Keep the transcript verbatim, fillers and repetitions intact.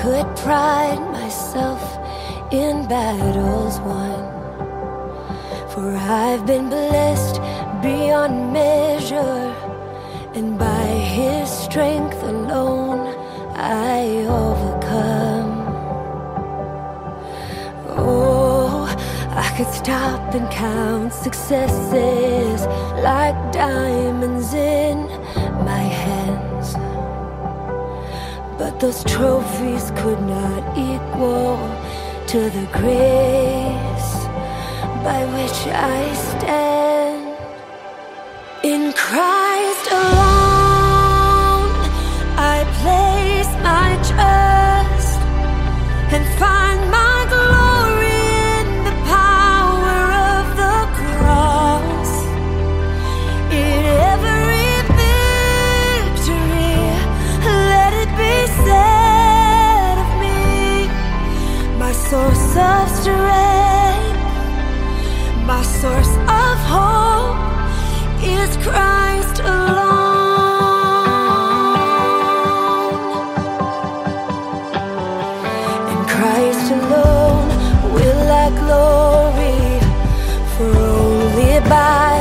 could pride myself in battles won, for I've been blessed beyond measure, and by His strength alone I overcome. Oh, I could stop and count successes like diamonds in my hands, but those trophies could not equal to the grace by which I stand. In Christ alone I place my trust and find my glory in the power of the cross. In every victory, let it be said of me, my source of strength, my source of hope is Christ alone. In Christ alone will I glory, for only by